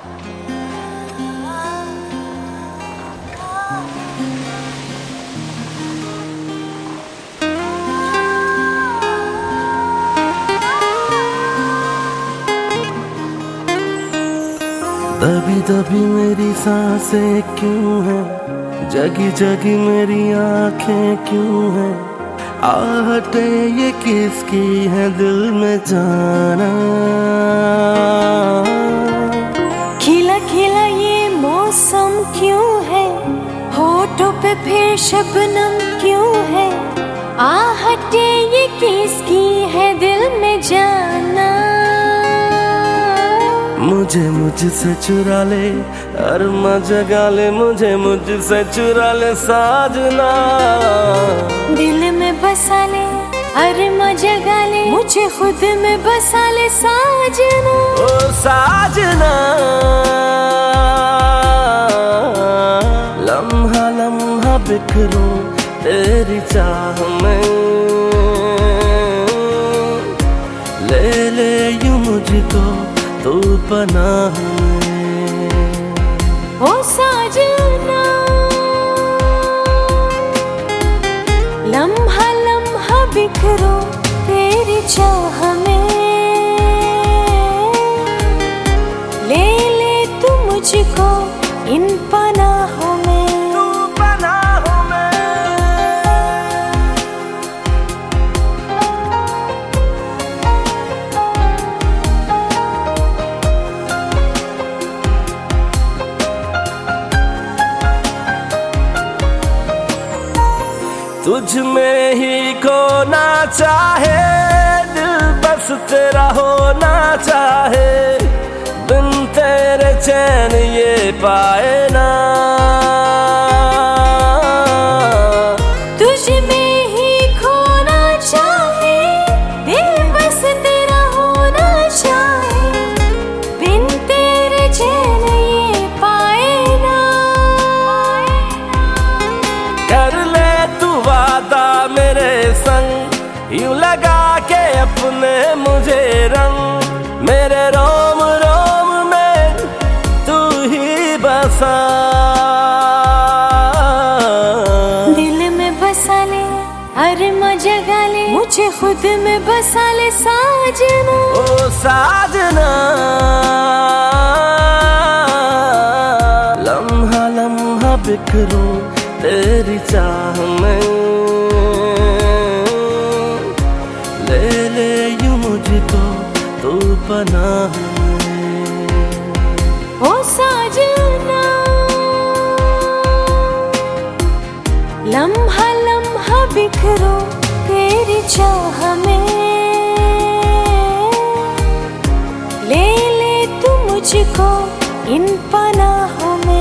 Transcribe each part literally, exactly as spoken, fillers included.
दबी दबी मेरी सांसें क्यों है, जगी जगी मेरी आंखें क्यों है, आहटे ये किसकी है दिल में जाना। खिला खिला ये मौसम क्यों है, होठों पे फिर शबनम क्यों है, आहटे ये किसकी है दिल में जाना। मुझे मुझसे चुरा ले अरमा जगा ले, मुझे मुझसे चुरा ले साजना। दिल में बसा ले अरमा जगा ले, मुझे खुद में बसा ले साजना। ओ साजना लम्हा लम्हा बिखरूं तेरी चाह में, ले ले यूं मुझको तू पनाह में। ओ साजना लम्हा लम्हा बिखरो तेरी चाह में, ले ले तू मुझको इन पनाहों में। तुझ में ही खोना चाहे दिल, बस तेरा होना चाहे, बिन तेरे चैन ये पाए ना। तुझ में ही खोना चाहे दिल, बस तेरा होना चाहे, बिन तेरे चैन ये पाए ना। कर ले वादा मेरे संग, यूं लगा के अपने मुझे रंग, मेरे रोम रोम में तू ही बसा। दिल में बसा ले अरमा जगा ले, मुझे खुद में बसा ले साजना। ओ साजना लम्हा लम्हा बिखरूं तेरी चाह में, ले ले यूं मुझको तू पनाह में। ओ साजना लम्हा लम्हा बिखरो तेरी चाह में, ले ले तू मुझको इन पनाहों में।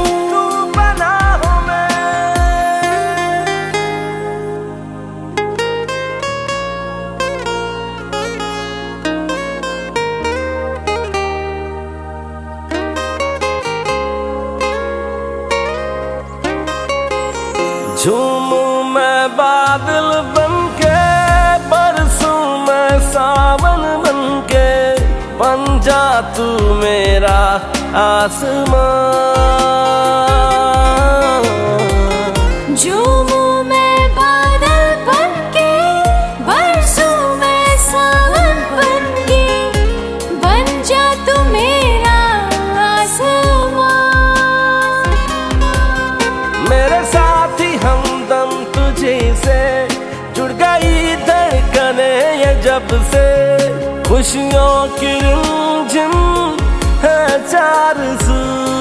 झूमूं मैं बादल बनके, बरसूं मैं सावन बनके, बन जा तू मेरा आसमां। झूमूं मैं बादल बनके, बरसूं मैं सावन बनके, बन जा तू मेरा आसमां। मेरे साथी हमदम तुझे से जुड़ गई धड़कने ये जब से, खुशियों की रिमझिम है चार सू।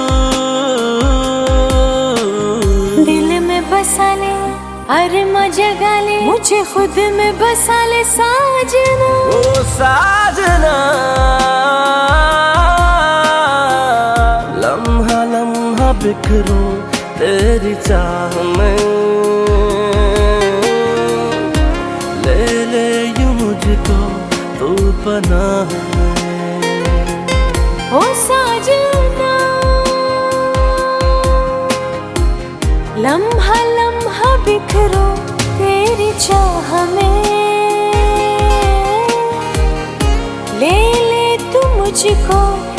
दिल में बसा ले अरमा जगा ले, मुझे खुद में बसा ले साजना। ओ साजना लम्हा लम्हा बिखरूं तेरी चाह में, ले ले यूं मुझको तू पनाह में। ओ साजना लम्हा लम्हा बिखरो तेरी चाह में, ले ले तू मुझको